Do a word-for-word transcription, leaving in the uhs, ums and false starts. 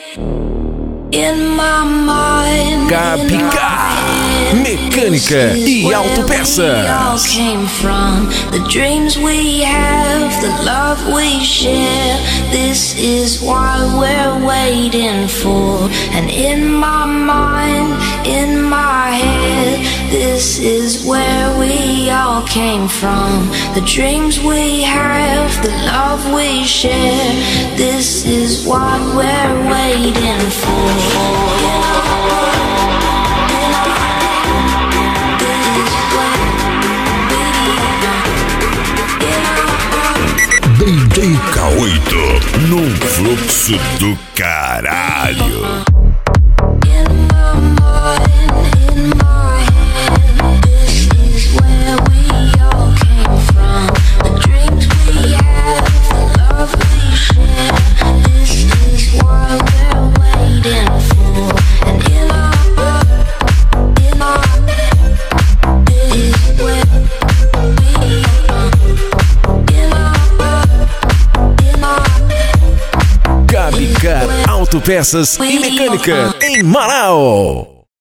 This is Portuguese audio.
Gabica, mecânica e autopeças. The dreams we have, the love we share, this is what we're waiting for. And in my mind, in my head, this is where we all came from. The dreams we have, the love we share, this is what we're waiting for. D J K oito num fluxo do caralho. Gabica, autopeças e mecânica em Marau.